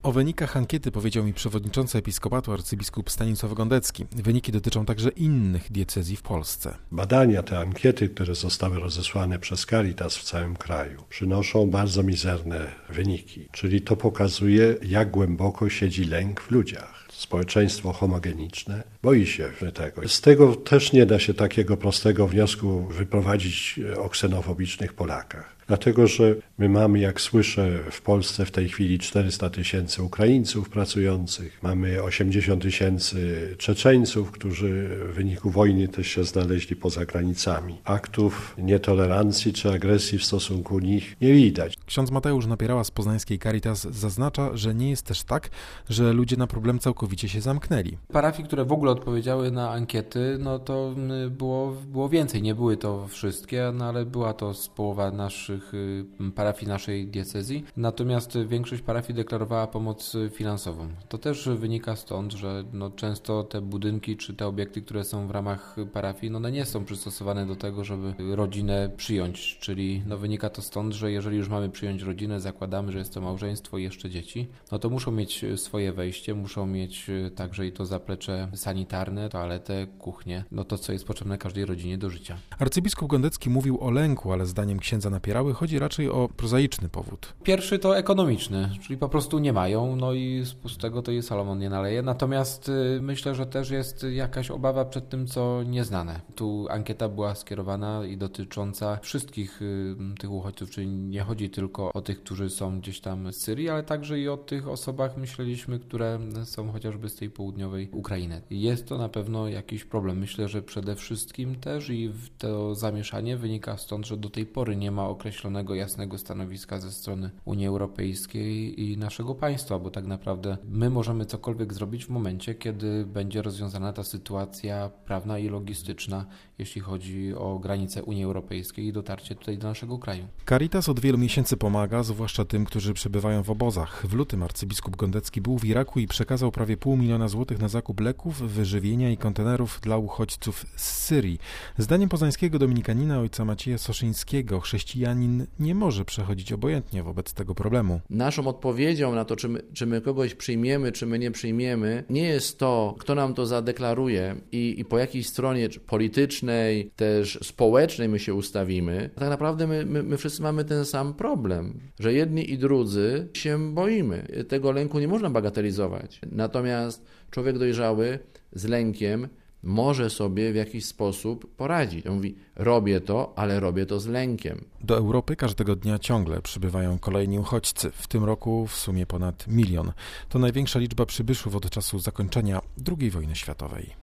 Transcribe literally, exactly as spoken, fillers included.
O wynikach ankiety powiedział mi przewodniczący episkopatu arcybiskup Stanisław Gondecki. Wyniki dotyczą także innych diecezji w Polsce. Badania, te ankiety, które zostały rozesłane przez Caritas w całym kraju, przynoszą bardzo mizerne wyniki. Czyli to pokazuje, jak głęboko siedzi lęk w ludziach. Społeczeństwo homogeniczne boi się tego. Z tego też nie da się takiego prostego wniosku wyprowadzić o ksenofobicznych Polakach. Dlatego, że my mamy, jak słyszę, w Polsce w tej chwili czterysta tysięcy Ukraińców pracujących, mamy osiemdziesiąt tysięcy Czeczeńców, którzy w wyniku wojny też się znaleźli poza granicami. Aktów nietolerancji czy agresji w stosunku nich nie widać. Ksiądz Mateusz Napierała z poznańskiej Caritas zaznacza, że nie jest też tak, że ludzie na problem całkowicie się zamknęli. Parafii, które w ogóle odpowiedziały na ankiety, no to było, było więcej. Nie były to wszystkie, no ale była to z połowa naszych parafii naszej diecezji. Natomiast większość parafii deklarowała pomoc finansową. To też wynika stąd, że no często te budynki czy te obiekty, które są w ramach parafii, no one nie są przystosowane do tego, żeby rodzinę przyjąć. Czyli no wynika to stąd, że jeżeli już mamy przyjąć rodzinę, zakładamy, że jest to małżeństwo i jeszcze dzieci, no to muszą mieć swoje wejście, muszą mieć także i to zaplecze sanitarne, toaletę, kuchnię, no to co jest potrzebne każdej rodzinie do życia. Arcybiskup Gondecki mówił o lęku, ale zdaniem księdza Napierały chodzi raczej o prozaiczny powód. Pierwszy to ekonomiczny, czyli po prostu nie mają, no i z pustego to i Salomon nie naleje. Natomiast y, myślę, że też jest jakaś obawa przed tym, co nieznane. Tu ankieta była skierowana i dotycząca wszystkich y, tych uchodźców, czyli nie chodzi tylko o tych, którzy są gdzieś tam z Syrii, ale także i o tych osobach, myśleliśmy, które są chociażby z tej południowej Ukrainy. Jest to na pewno jakiś problem. Myślę, że przede wszystkim też i to zamieszanie wynika stąd, że do tej pory nie ma określonego, jasnego stanowiska ze strony Unii Europejskiej i naszego państwa, bo tak naprawdę my możemy cokolwiek zrobić w momencie, kiedy będzie rozwiązana ta sytuacja prawna i logistyczna, jeśli chodzi o granice Unii Europejskiej i dotarcie tutaj do naszego kraju. Caritas od wielu miesięcy pomaga, zwłaszcza tym, którzy przebywają w obozach. W lutym arcybiskup Gondecki był w Iraku i przekazał prawie pół miliona złotych na zakup leków, wyżywienia i kontenerów dla uchodźców z Syrii. Zdaniem poznańskiego dominikanina ojca Macieja Soszyńskiego chrześcijanin nie może przechodzić obojętnie wobec tego problemu. Naszą odpowiedzią na to, czy my, czy my kogoś przyjmiemy, czy my nie przyjmiemy, nie jest to, kto nam to zadeklaruje i, i po jakiej stronie politycznej, też społecznej my się ustawimy. Tak naprawdę my, my, my wszyscy mamy ten sam problem, że jedni i drudzy się boimy. Tego lęku nie można bagatelizować. Natomiast człowiek dojrzały z lękiem może sobie w jakiś sposób poradzić. On mówi, robię to, ale robię to z lękiem. Do Europy każdego dnia ciągle przybywają kolejni uchodźcy. W tym roku w sumie ponad milion. To największa liczba przybyszów od czasu zakończenia drugiej wojny światowej.